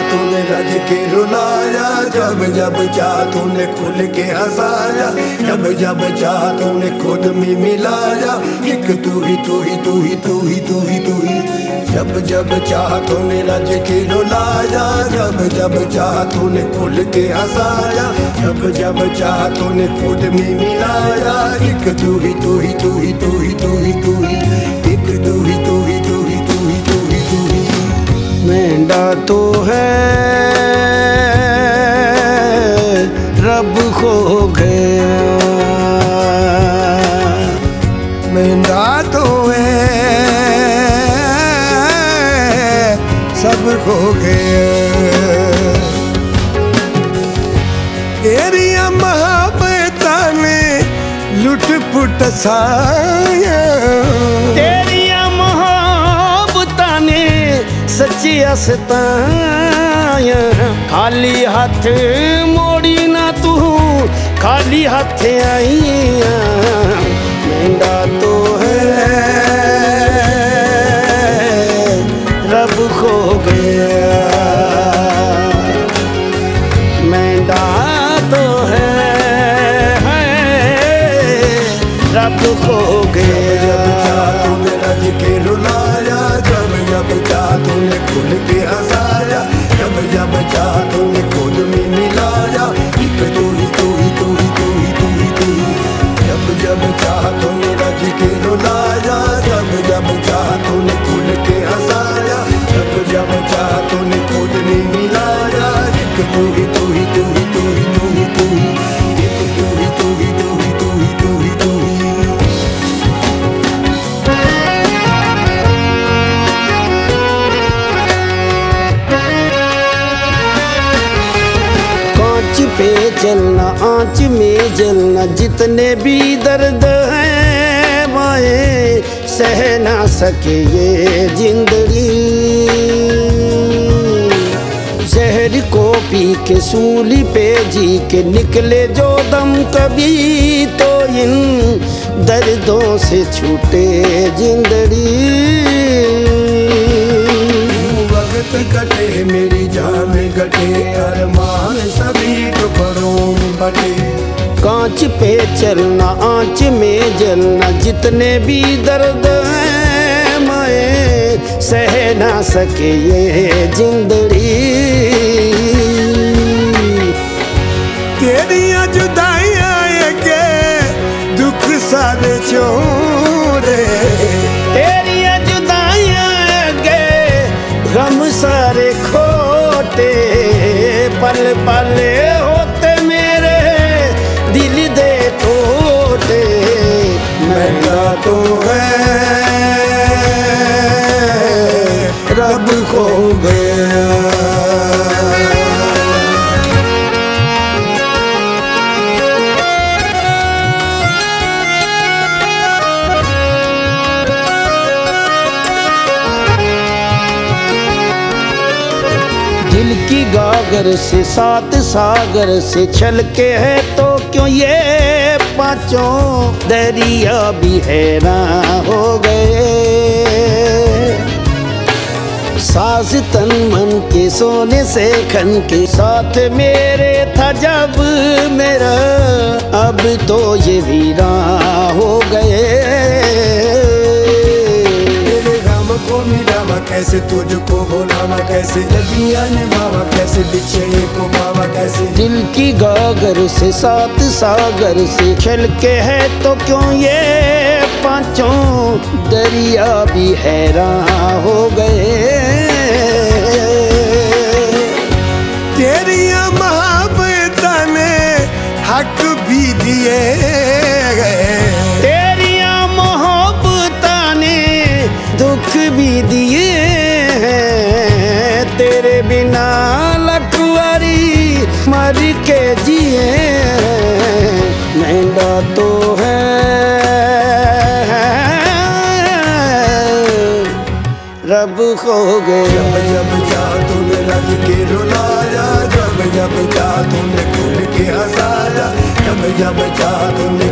तूने रज के रुलाया, जब जब चाह तूने खुल के हंसाया, जब जब चाह तूने खुद में मिलाया। एक तू ही तू ही तू ही तू ही तू ही तू ही। जब जब चाह तूने रज के रुलाया, जब जब चाह तूने खुल के हंसाया, जब जब चाह तूने खुद में मिलाया। एक तू ही तू ही तू ही तू ही तू ही तू ही। एक तू ही तू ही तू ही तू ही तू ही तू ही। मेंढा तो है रब खो गया, मेंढा तो है सब खो गया। तेरिया मोहब्बता ने लुट पुट साया, तेरिया मोहब्बता ने सच्चिया सताया। खाली हाथ मोड़ी ना तू, खाली हाथ आईया। मेंढा तो है रब खो गया, मेंढा तो है रब खो गया। तूने रज के रुलाया, जब जब चाह तूने खुल के हंसाया, जब जब चाह तूने खुद में मिलाया। एक तू ही तू ही तू ही तू ही तू ही तू ही। जब जब चाह तूने रज के रुलाया, जब जब चाह तूने खुल के हंसाया, जब जब चाह तूने खुद में मिलाया। एक तू ही तू ही तू ही तू ही तू ही तू ही। एक तू ही तू ही तू ही तू ही तू ही तू ही। आँच पे चलना आँच में जलना, जितने भी दर्द है माए सह ना सके ये जिंदगी। जहर को पी के सूली पे जी के निकले जो दम कभी, तो इन दर्दों से छूटे जिंदगी। वक्त कटे मेरी जान कटे, अरमान सभी टुकड़ों में बटे। कांच पे चलना आँच में जलना, जितने भी दर्द है माए सह ना सके ये जिंदगी। तेरिया जुदाइयां के दुख सारे छोड़े, तेरिया जुदाइयां के गम सारे खोटे। पल पल होते मेरे दिल दे टोटे। मेंढा तो है रब खो गया। दिल की गागर से सात सागर से छलके है, तो क्यों ये पांचों दरिया भी हैरान हो गए। साज तन मन के सोने से खन के साथ मेरे था जब मेरा, अब तो ये वीरान हो गए। को मिलावा कैसे, तुझको भुलावा कैसे, लगिया निभावा कैसे, बिछड़े को पावा कैसे। दिल की गागर से सात सागर से छलके है, तो क्यों ये पांचों दरिया भी हैरान हो गए। तेरिया मोहब्बता ने हक भी दिए गए, तेरिया मोहब्बता ने दुख भी दिए हैं। तेरे बिना लखवारी मर के जिए। मेंढा तो है रब खो गया। जब जब चाह तूने रज के रुलाया, जब जब चाह तूने खुल के हंसाया, जब जब चाह तूने